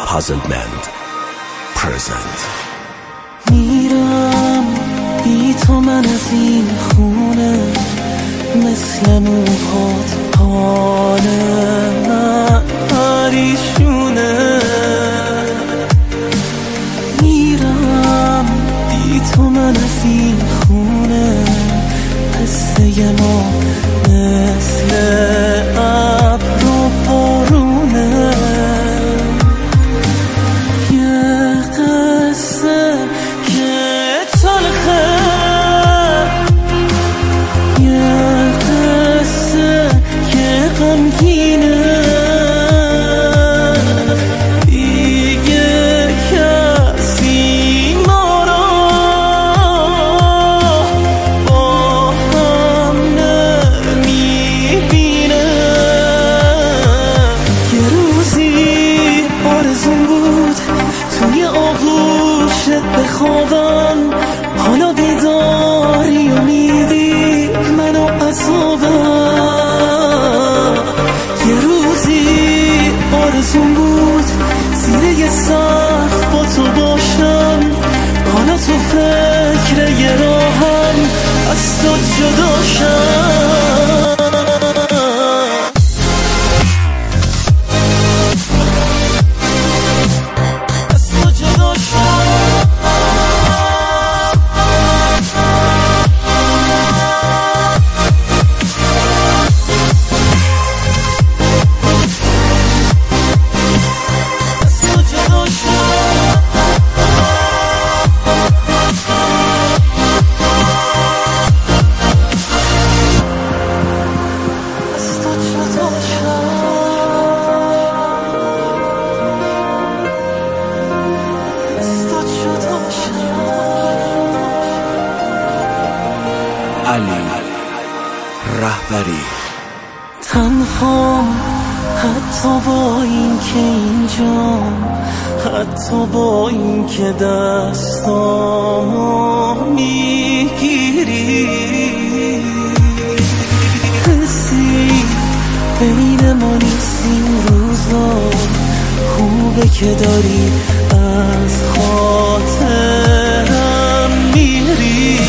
Puzzlement present. میرم بی تو من از این خونه، مثل موهات حال من پریشونه. میرم بی تو من از این خونه، قصه ما مثل ابر و بارونه. یه قصه که تلخه، یه قصه که غمگینه. دیگه کسی ما را با هم نمیبینه. یه روزی آرزون بود توی آغوشت بخوابم، حالا بیداری و میدی منو عذابم. یه روزی آرزون بود زیر یه سقف با تو باشم، حالا تو فکر یه راهم از تو جداشم. علی رهبری. تنها حتی با این که اینجام، حتی با این که دستامو میگیری، حسی بین ما نیست این روزا. خوبه که داری از خاطرم میری.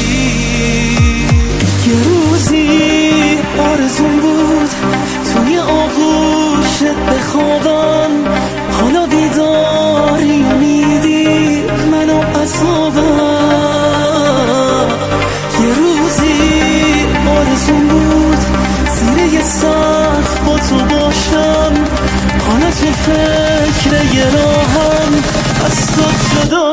یه روزی آرزون بود توی آغوشت بخوابم، حالا بیداری و میدی منو عذابم. یه روزی آرزون بود زیر یه سقف با تو باشم، حالا تو فکر یه راهم از تو جدا